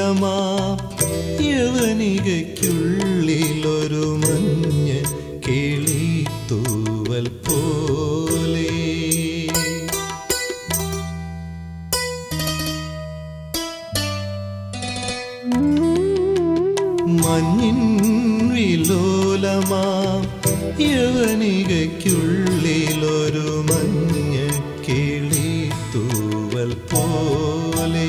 യവനികയ്ക്കുള്ളിലൊരു മഞ്ഞ കിളിത്തൂവൽ പോലെ മഞ്ഞിൻ വിലോലമാം യവനികയ്ക്കുള്ളിലൊരു മഞ്ഞ കിളിത്തൂവൽ പോലെ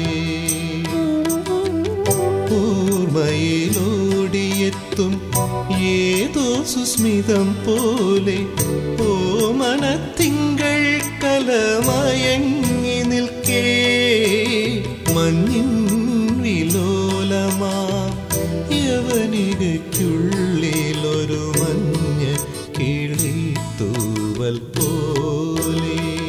ഓർമ്മയിലോടിയെത്തും ഏതോ സുസ്മിതം പോലെ ഓമനത്തിങ്കൾ കലമയങ്ങി നിൽക്കേ മഞ്ഞിൻ വിലോലമാ യവനികയ്ക്കുള്ളിലൊരു മഞ്ഞ കിളിത്തൂവൽ പോലെ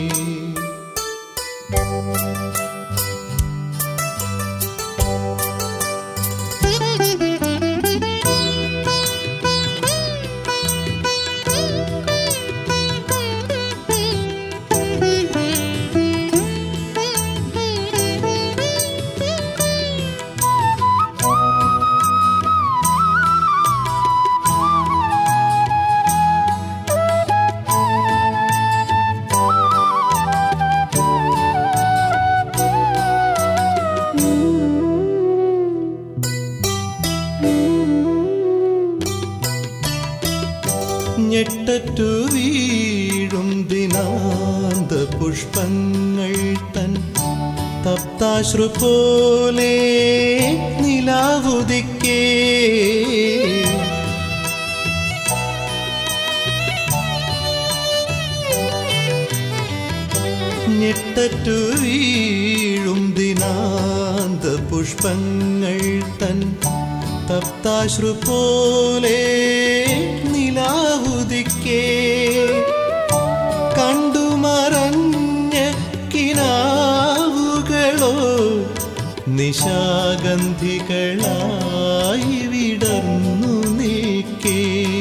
ഞെട്ടറ്റു വീഴും ദിനാന്ത പുഷ്പങ്ങൾ തൻ തപ്താശ്രു പോലെ നിലാവുദിക്കേ ഞെട്ടറ്റു വീഴും ദിനാന്ത പുഷ്പങ്ങൾ തൻ തപ്താശ്രു പോലെ നിലാവുദിക്കേ കണ്ടുമറഞ്ഞ കിനാവുകളോ നിശാഗന്ധികളായി വിടർന്നു നിൽക്കേ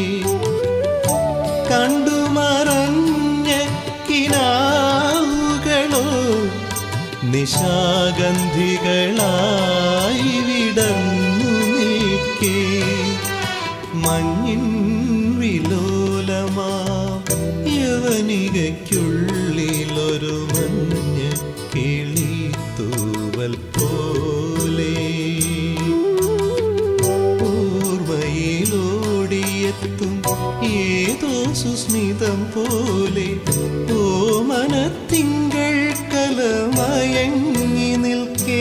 കണ്ടുമറഞ്ഞ കിനാവുകളോ നിശാഗന്ധികളായി വിടർന്നു നിൽക്കേ മഞ്ഞിൻ വിലോലമാ യവനികയ്ക്കുള്ളിലൊരു മഞ്ഞ കിളിത്തൂവൽ പോലെ ഓർമ്മയിലോടിയെത്തും ഏതോ സുസ്മിതം പോലെ ഓമനത്തിങ്കൾ കലമയങ്ങി നിൽക്കേ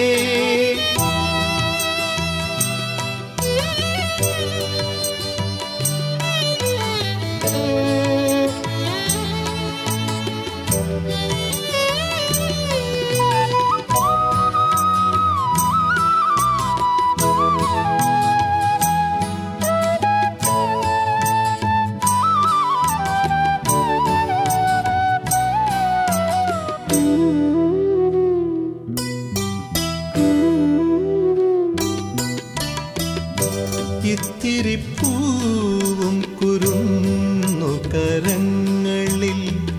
ഇത്തിരി പൂവും കുരുന്നു കരങ്ങളിൽ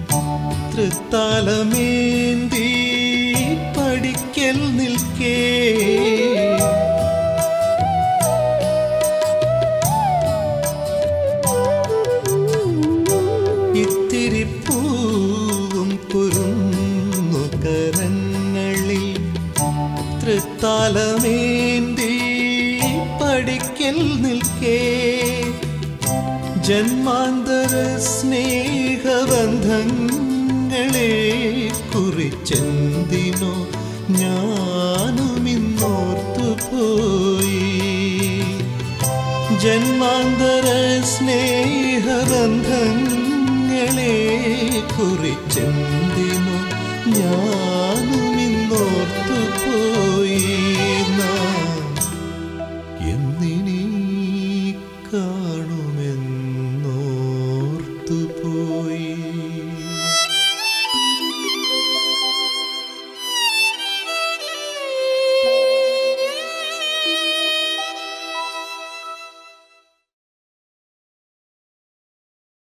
തൃത്താലമേന്തി പഠിക്കൽ നിൽക്കേ ഇത്തിരി പൂവും കുരുന്നു കരങ്ങളിൽ തൃത്താലമേന്തി പഠിക്കൽ നിൽക്കേ ജന്മാന്തര സ്നേഹബന്ധങ്ങളെ കുറിച്ചെന്തിനോ ഞാനുമിന്നോർത്തുപോയി ജന്മാന്തര സ്നേഹബന്ധങ്ങളെ കുറിച്ചെന്തിനോ ഞാനുമിന്നോർത്തുപോയി എന്നിനി കാണുമെന്നോർത്തുപോയി